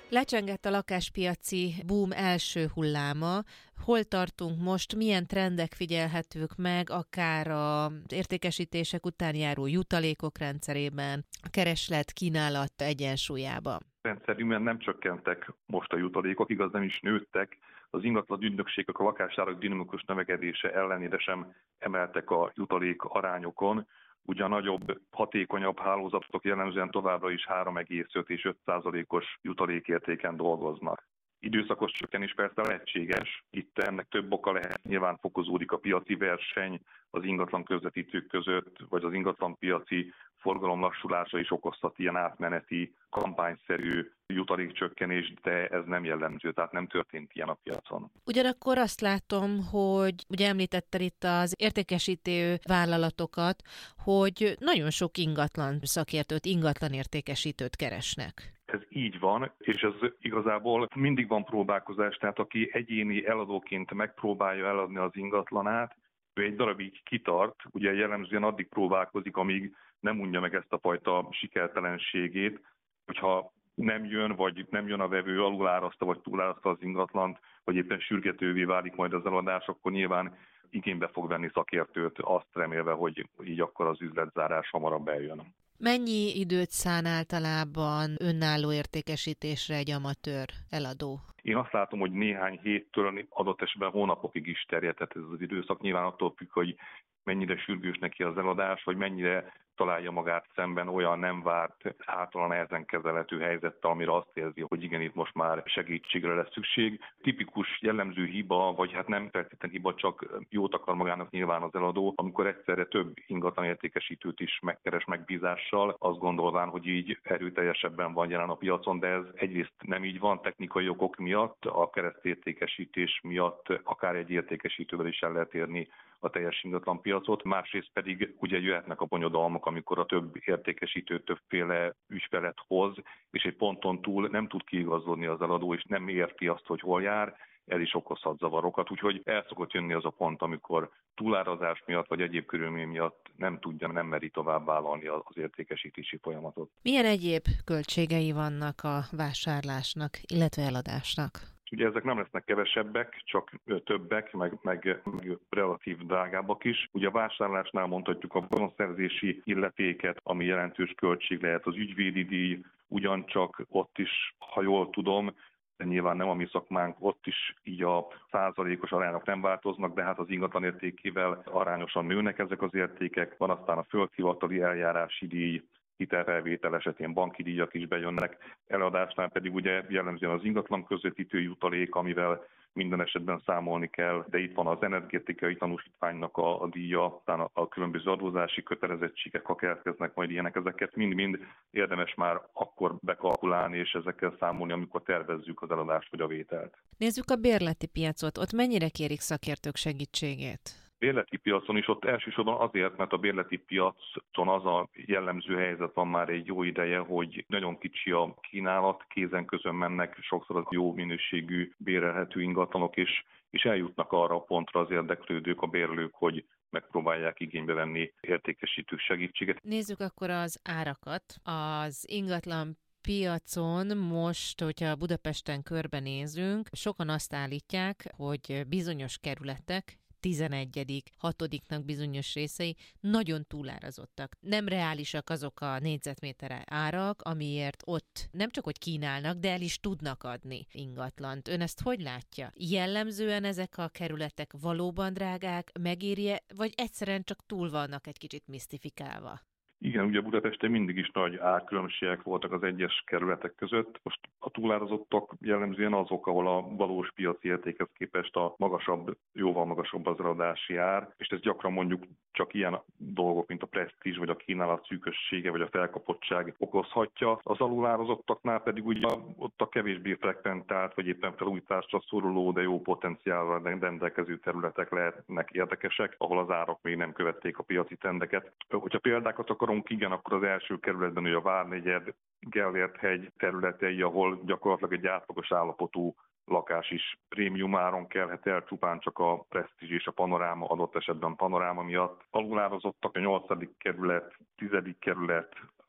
Lecsengett a lakáspiaci boom első hulláma. Hol tartunk most, milyen trendek figyelhetők meg, akár az értékesítések után járó jutalékok rendszerében, a kereslet-kínálat egyensúlyában? Rendszerűen nem csökkentek most a jutalékok, igaz nem is nőttek. Az ingatlan ügynökségek a lakásárak dinamikus növekedése ellenére sem emeltek a jutalék arányokon. Ugyan nagyobb, hatékonyabb hálózatok jellemzően továbbra is 3,5 és 5%-os jutalékértéken dolgoznak. Időszakos csökkenés persze lehetséges, itt ennek több oka lehet, nyilván fokozódik a piaci verseny az ingatlan közvetítők között, vagy az ingatlan piaci forgalom lassulása is okozhat ilyen átmeneti, kampányszerű jutalékcsökkenés, de ez nem jellemző, tehát nem történt ilyen a piacon. Ugyanakkor azt látom, hogy ugye említetted itt az értékesítő vállalatokat, hogy nagyon sok ingatlan szakértőt, ingatlan értékesítőt keresnek. Ez így van, és ez igazából mindig van próbálkozás, tehát aki egyéni eladóként megpróbálja eladni az ingatlanát, ő egy darabig kitart, ugye jellemzően addig próbálkozik, amíg nem unja meg ezt a fajta sikertelenségét, hogyha nem jön, vagy nem jön a vevő, aluláraszta, vagy túláraszta az ingatlant, vagy éppen sürgetővé válik majd az eladás, akkor nyilván igénybe fog venni szakértőt, azt remélve, hogy így akkor az üzletzárás hamarabb eljön. Mennyi időt szán általában önálló értékesítésre egy amatőr eladó? Én azt látom, hogy néhány héttől, adott esetben hónapokig is terjedhet ez az időszak. Nyilván attól függ, hogy mennyire sürgős neki az eladás, vagy mennyire találja magát szemben olyan nem várt, általán nehezen kezelhető helyzettel, amire azt érzi, hogy igen, itt most már segítségre lesz szükség. Tipikus jellemző hiba, vagy hát nem feltétlenül hiba, csak jót akar magának nyilván az eladó, amikor egyszerre több ingatlan értékesítőt is megkeres megbízással, azt gondolván, hogy így erőteljesebben van jelen a piacon, de ez egyrészt nem így van technikai okok miatt, a keresztértékesítés miatt akár egy értékesítővel is el lehet érni a teljes ingatlan piacot, másrészt pedig ugye jöhetnek a bonyodalmak, amikor a több értékesítő többféle ügyfelet hoz, és egy ponton túl nem tud kiigazodni az eladó, és nem érti azt, hogy hol jár, ez is okozhat zavarokat, úgyhogy el szokott jönni az a pont, amikor túlárazás miatt vagy egyéb körülmény miatt nem meri tovább vállalni az értékesítési folyamatot. Milyen egyéb költségei vannak a vásárlásnak, illetve eladásnak? Ugye ezek nem lesznek kevesebbek, csak többek, meg relatív drágábbak is. Ugye a vásárlásnál mondhatjuk a vagyonszerzési illetéket, ami jelentős költség lehet, az ügyvédi díj, ugyancsak ott is, ha jól tudom, de nyilván nem a mi szakmánk, ott is így a százalékos arányok nem változnak, de hát az ingatlan értékével arányosan nőnek ezek az értékek. Van aztán a földhivatali eljárási díj, hitelfelvétel esetén banki díjak is bejönnek, eladásnál pedig ugye jellemzően az ingatlan közvetítő jutalék, amivel minden esetben számolni kell, de itt van az energetikai tanúsítványnak a díja, aztán a különböző adózási kötelezettségek, ha keletkeznek majd ilyenek, ezeket mind-mind érdemes már akkor bekalkulálni és ezekkel számolni, amikor tervezzük az eladást vagy a vételt. Nézzük a bérleti piacot, ott mennyire kérik szakértők segítségét? Bérleti piacon is ott elsősorban azért, mert a bérleti piacon az a jellemző helyzet van már egy jó ideje, hogy nagyon kicsi a kínálat, kézen közön mennek sokszor az jó minőségű bérelhető ingatlanok, és eljutnak arra a pontra az érdeklődők, a bérlők, hogy megpróbálják igénybe venni értékesítő segítséget. Nézzük akkor az árakat. Az ingatlan piacon most, hogyha Budapesten körbenézünk, sokan azt állítják, hogy bizonyos kerületek 11., 6. bizonyos részei nagyon túlárazottak. Nem reálisak azok a négyzetméter árak, amiért ott nem csak hogy kínálnak, de el is tudnak adni ingatlant. Ön ezt hogy látja? Jellemzően ezek a kerületek valóban drágák, megéri-e, vagy egyszerűen csak túl vannak egy kicsit misztifikálva? Igen, ugye Budapesten mindig is nagy árkülönbségek voltak az egyes kerületek között. Most a túlárazottak jellemzően azok, ahol a valós piaci értékhez képest a jóval magasabb az eladási ár, és ez gyakran mondjuk csak ilyen dolgok, mint a presztízs, vagy a kínálat szűkössége, vagy a felkapottság okozhatja. Az alulározottaknál pedig ugye ott a kevésbé frekventált, vagy éppen felújításra szoruló, de jó potenciálra rendelkező területek lehetnek érdekesek, ahol az árak még nem követték a piaci trendeket. Hogyha példákat akarunk, igen, akkor az első kerületben ugye a Várnegyed, Gellért-hegy területei, ahol gyakorlatilag egy átlagos állapotú lakás is prémium áron kelhet el, csupán csak a presztízs és a panoráma, adott esetben panoráma miatt. Alulározottak a 8. kerület, 10. kerület,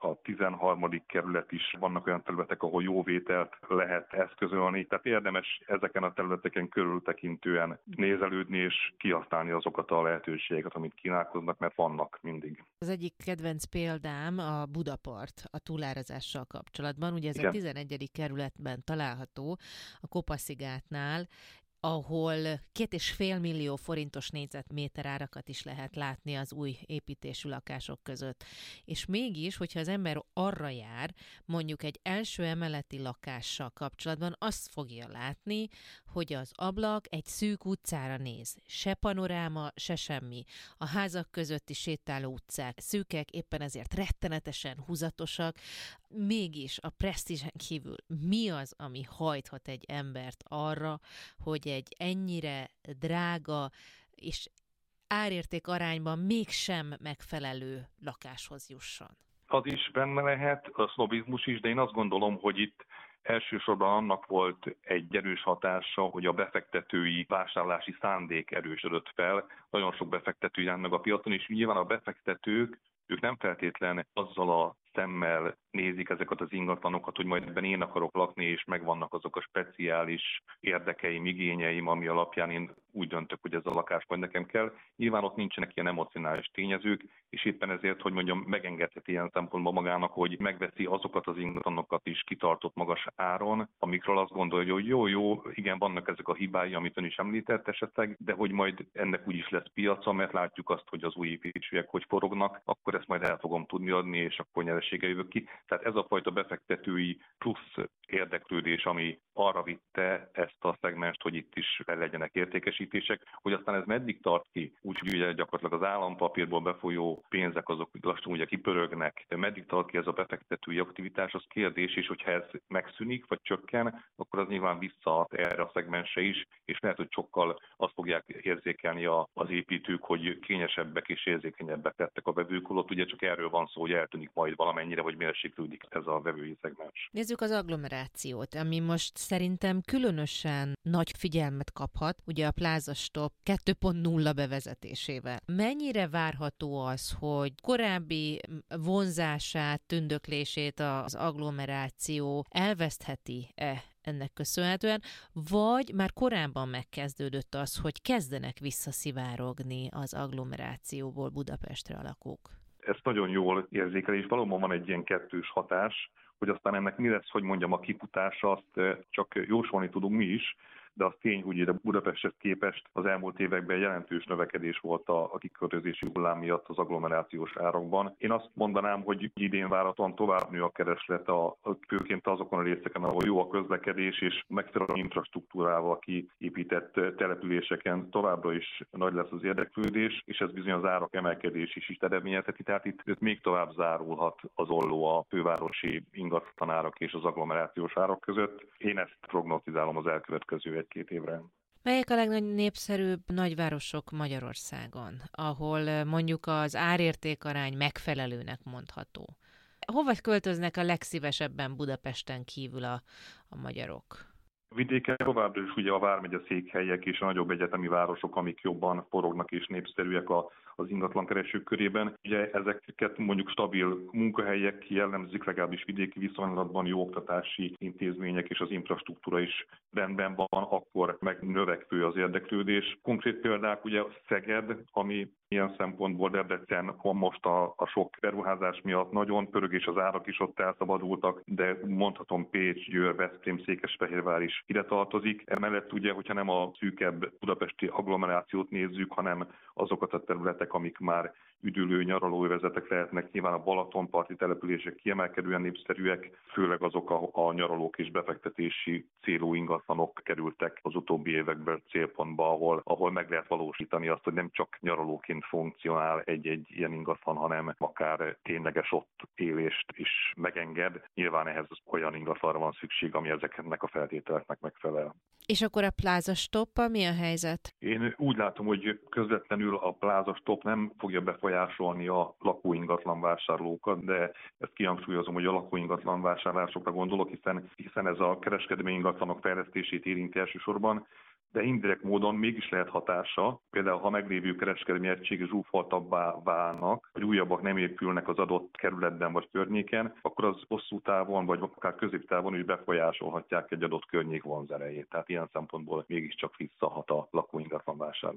a 13. kerület is, vannak olyan területek, ahol jóvételt lehet eszközölni, tehát érdemes ezeken a területeken körültekintően nézelődni és kihasználni azokat a lehetőségeket, amit kínálkoznak, mert vannak mindig. Az egyik kedvenc példám a Budapart a túlárazással kapcsolatban. Ugye ez Igen. a 11. kerületben található, a Kopaszigátnál, ahol 2,5 millió forintos négyzetméter árakat is lehet látni az új építésű lakások között. És mégis, hogyha az ember arra jár, mondjuk egy első emeleti lakással kapcsolatban, azt fogja látni, hogy az ablak egy szűk utcára néz. Se panoráma, se semmi. A házak közötti sétáló utcák szűkek, éppen ezért rettenetesen húzatosak. Mégis a presztízsen kívül mi az, ami hajthat egy embert arra, hogy egy ennyire drága és árérték arányban mégsem megfelelő lakáshoz jusson? Az is benne lehet, a sznobizmus is, de én azt gondolom, hogy itt elsősorban annak volt egy erős hatása, hogy a befektetői vásárlási szándék erősödött fel. Nagyon sok befektető jelent meg a piacon, és nyilván a befektetők, ők nem feltétlen azzal a szemmel nézik ezeket az ingatlanokat, hogy majd ebben én akarok lakni, és megvannak azok a speciális érdekeim, igényeim, ami alapján én úgy döntök, hogy ez a lakás majd nekem kell. Nyilván ott nincsenek ilyen emocionális tényezők, és éppen ezért, hogy mondjam, megengedheti ilyen szempontból magának, hogy megveszi azokat az ingatlanokat is kitartott magas áron, amikről azt gondolja, hogy jó, igen, vannak ezek a hibái, amit ön is említett esetleg, de hogy majd ennek úgyis lesz piaca, mert látjuk azt, hogy az új építésűek hogy forognak, akkor ezt majd el fogom tudni adni, és akkor nyereséggel jövök ki. Tehát ez a fajta befektetői plusz érdeklődés, ami arra vitte ezt a szegmest, hogy itt is legyenek értékesítések, hogy aztán ez meddig tart ki, úgyhogy ugye gyakorlatilag az állampapírból befolyó pénzek azok lassan ugye kipörögnek, de meddig tart ki ez a befektetői aktivitás, az kérdés, és hogyha ez megszűnik, vagy csökken, akkor az nyilván visszaad erre a szegmensre is, és lehet, hogy sokkal azt fogják érzékelni az építők, hogy kényesebbek és érzékenyebbek lettek a vevők, holott ugye csak erről van szó, hogy eltűnik majd valamennyire, vagy mérséklődik ez a vevői szegmens. Nézzük az agglomerációt, ami most szerintem különösen nagy figyelmet kaphat, ugye a Plaza Stop 2.0 bevezetésével. Mennyire várható az, hogy korábbi vonzását, tündöklését az agglomeráció elvesztheti-e ennek köszönhetően, vagy már korábban megkezdődött az, hogy kezdenek visszaszivárogni az agglomerációból Budapestre a lakók? Ezt nagyon jól érzékel, és valóban van egy ilyen kettős hatás, hogy aztán ennek mi lesz, hogy mondjam, a kifutása, azt csak jósolni tudunk mi is, de az tény, hogy ide Budapesthez képest az elmúlt években jelentős növekedés volt a kiköltözési hullám miatt az agglomerációs árakban. Én azt mondanám, hogy idén várhatóan tovább nő a kereslet, főként azokon a részeken, ahol jó a közlekedés, és megfelelő infrastruktúrával kiépített településeken továbbra is nagy lesz az érdeklődés, és ez bizony az árak emelkedés is eredményezheti, tehát itt még tovább zárulhat az olló a fővárosi ingatlanárak és az agglomerációs árak között. Én ezt prognosztizálom az elkövetkező 1-2 évre. Melyek a legnépszerűbb nagyvárosok Magyarországon, ahol mondjuk az árértékarány megfelelőnek mondható? Hova költöznek a legszívesebben Budapesten kívül a magyarok? Vidéken továbbra is ugye a vármegye székhelyek és a nagyobb egyetemi városok, amik jobban forognak és népszerűek az ingatlankeresők körében. Ugye ezeket mondjuk stabil munkahelyek jellemzik, legalábbis vidéki viszonylatban jó oktatási intézmények és az infrastruktúra is rendben van, akkor meg növekvő az érdeklődés. Konkrét példák ugye Szeged, ami ilyen szempontból Debrecen most a sok beruházás miatt nagyon pörög, és az árak is ott elszabadultak, de mondhatom Pécs, Győr, Veszprém, Székesfehérvár is ide tartozik. Emellett ugye, hogyha nem a szűkebb budapesti agglomerációt nézzük, hanem azokat a területek, amik már üdülő nyaralóövezetek lehetnek, nyilván a Balatonparti települések kiemelkedően népszerűek, főleg azok a nyaralók és befektetési célú ingatlanok kerültek az utóbbi években célpontba, ahol meg lehet valósítani azt, hogy nem csak nyaralóként funkcionál egy ilyen ingatlan, hanem akár tényleges ott élést is megenged. Nyilván ehhez olyan ingatlanra van szükség, ami ezeknek a feltételeknek megfelel. És akkor a Plaza Stoppal mi a helyzet? Én úgy látom, hogy közvetlenül a Plaza Stop nem fogja befolyásolni a lakóingatlan vásárlókat, de ezt kihangsúlyozom, hogy a lakóingatlan vásárlásokra gondolok, hiszen ez a kereskedelmi ingatlanok fejlesztését érinti elsősorban, de indirekt módon mégis lehet hatása. Például, ha meglévő kereskedelmi egységek zsúfoltabbá válnak, vagy újabbak nem épülnek az adott kerületben vagy környéken, akkor az hosszú távon, vagy akár középtávon is befolyásolhatják egy adott környék vonzerejét. Tehát ilyen szempontból mégiscsak visszahat a lakóingatlan vásárlásra.